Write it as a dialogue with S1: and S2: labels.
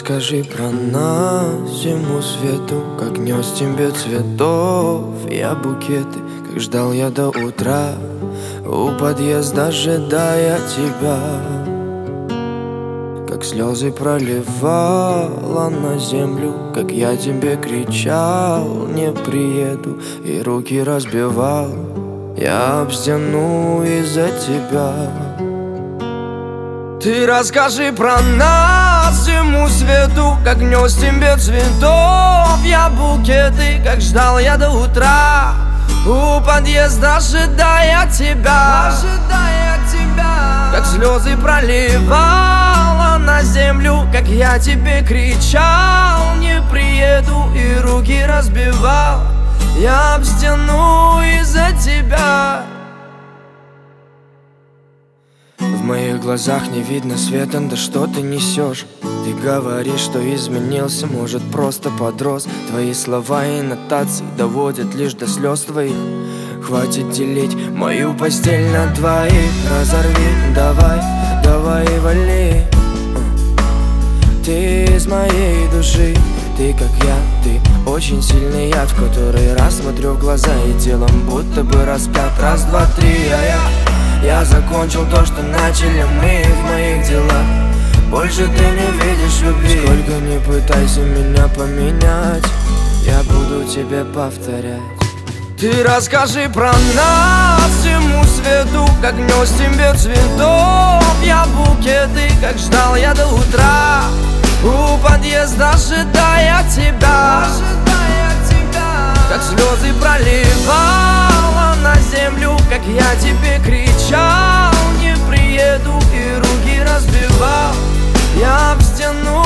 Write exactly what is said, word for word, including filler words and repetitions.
S1: расскажи про нас, зиму свету, как нес тебе цветов. Я букеты, как ждал я до утра, у подъезда ожидая тебя. Как слезы проливала на землю, как я тебе кричал: не приеду, и руки разбивал я об стену из-за тебя. Ты расскажи про нас, зиму свету, как нес тебе цветов. Я букеты, как ждал я до утра, у подъезда ожидая тебя, ожидая тебя. Как слезы проливала на землю, как я тебе кричал: не приеду, и руки разбивал я об стену из-за тебя. В моих глазах не видно света, да что ты несешь? Ты говоришь, что изменился, может, просто подрос. Твои слова и нотации доводят лишь до слез твоих. Хватит делить мою постель на двоих. Разорви, давай, давай и вали. Ты из моей души, ты как я, ты очень сильный яд, в который раз смотрю в глаза и телом будто бы распят. Раз, два, три, а я Я закончил то, что начали мы в моих делах. Больше ты не видишь любви. Сколько не пытайся меня поменять, я буду тебе повторять. Ты расскажи про нас, всему свету, как нес тебе цветов. Я букеты, как ждал я до утра, у подъезда ожидая тебя, ожидая тебя. Как слезы проливала на землю, как я тебе кричал: не приеду, и руки разбивал я об стену